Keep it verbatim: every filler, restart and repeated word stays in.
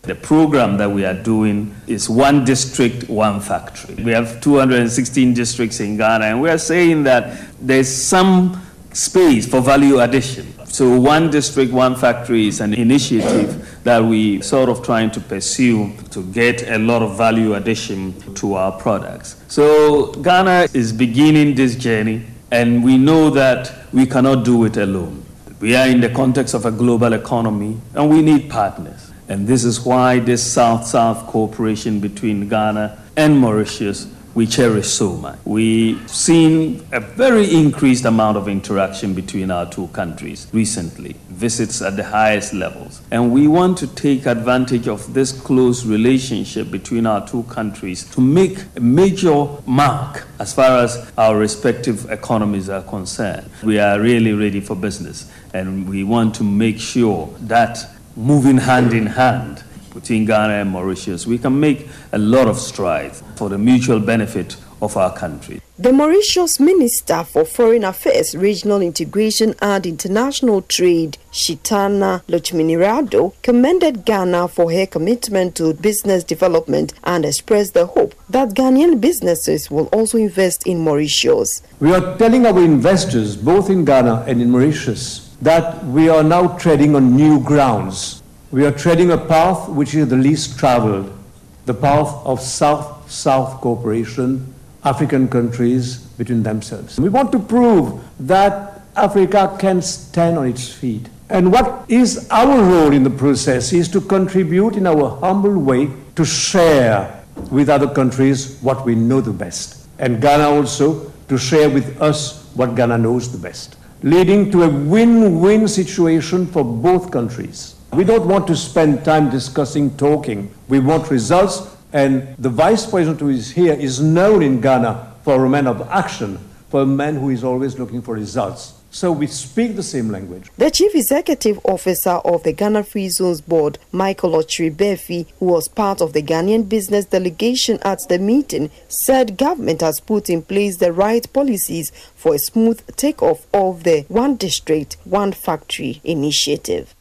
The program that we are doing is one district, one factory. We have two hundred sixteen districts in Ghana, and we are saying that there's some space for value addition. So one district, one factory is an initiative that we sort of trying to pursue to get a lot of value addition to our products. So Ghana is beginning this journey, and we know that we cannot do it alone. We are in the context of a global economy, and we need partners. And this is why this South-South cooperation between Ghana and Mauritius we cherish so much. We've seen a very increased amount of interaction between our two countries recently, visits at the highest levels. And we want to take advantage of this close relationship between our two countries to make a major mark as far as our respective economies are concerned. We are really ready for business, and we want to make sure that moving hand in hand between Ghana and Mauritius, we can make a lot of strides for the mutual benefit of our country. The Mauritius Minister for Foreign Affairs, Regional Integration and International Trade, Shitana Lochminirado, commended Ghana for her commitment to business development and expressed the hope that Ghanaian businesses will also invest in Mauritius. We are telling our investors, both in Ghana and in Mauritius, that we are now treading on new grounds. We are treading a path which is the least traveled, the path of South-South cooperation, African countries between themselves. We want to prove that Africa can stand on its feet. And what is our role in the process is to contribute in our humble way to share with other countries what we know the best. And Ghana also to share with us what Ghana knows the best, leading to a win-win situation for both countries. We don't want to spend time discussing, talking. We want results, and the Vice President who is here is known in Ghana for a man of action, for a man who is always looking for results. So we speak the same language. The Chief Executive Officer of the Ghana Free Zones Board, Michael Ochiri-Befi, who was part of the Ghanaian business delegation at the meeting, said government has put in place the right policies for a smooth takeoff of the One District, One Factory initiative.